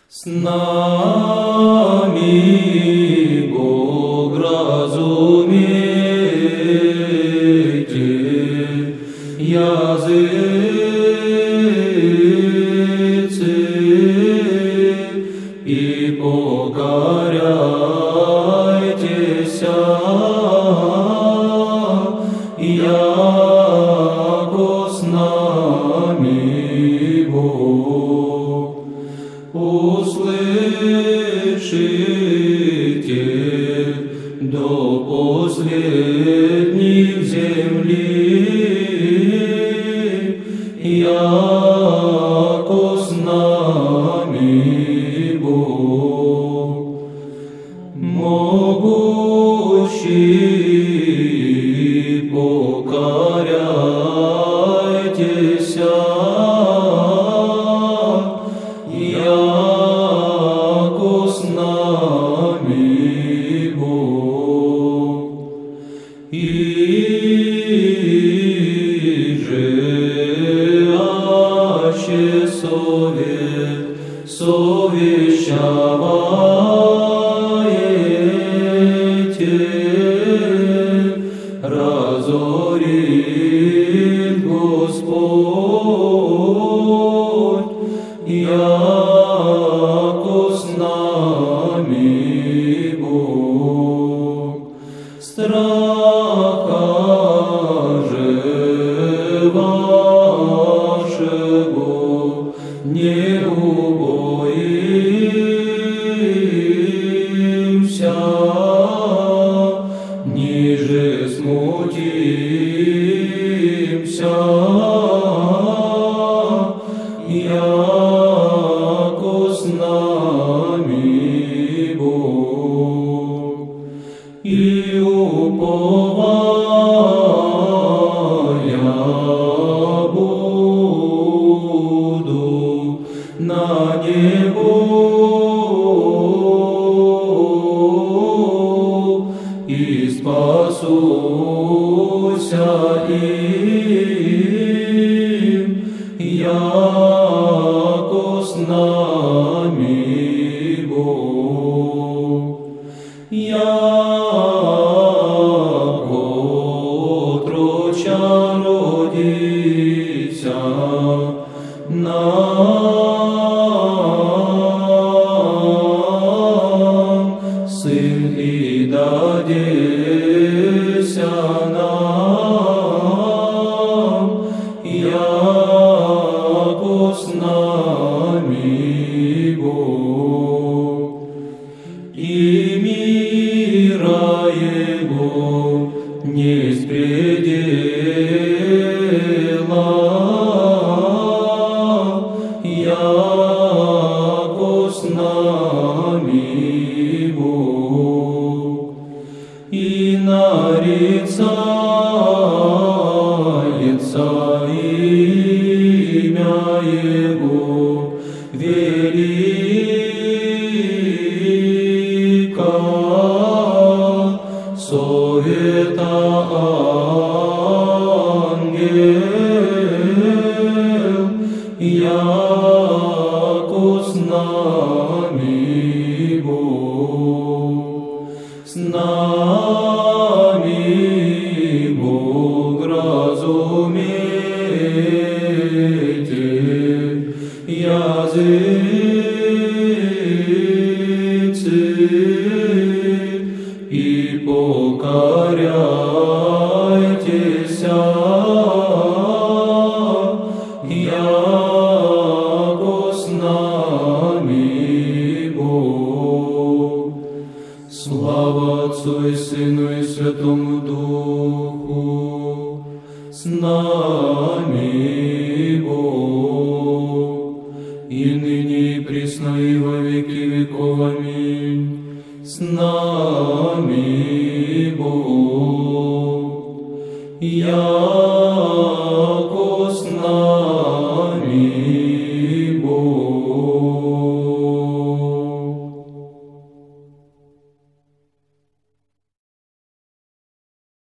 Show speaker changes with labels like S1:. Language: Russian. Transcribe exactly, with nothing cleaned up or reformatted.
S1: С нами Бог разумейте, языцы, и покоряйтесь, яко с нами Бог. Услышите до последних земли, яко с нами Бог. Могущий, покоряйтесь, яко с нами Бог. И же аще совет совещаваете, разорит Господь, яко с нами Бог. Страха же вашего не убоимся, ниже смутимся, яко с нами Бог. И уповая буду на Него, и спасуся им, яко с нами Бог. Яко отроча родися нам, сын и дадеся нам, яко с нами Бог. И мира Его не спредела, яко с нами Бог. И нарицается имя Его велика, совета ангел, яко с нами Бог. С нами Бог разумейте, языцы, и покоряйтесь, яко с нами Бог. Слава Отцу и Сыну и Святому Духу, с нами Бог, и ныне и присно и во веки веков. Аминь. С нами Бог, я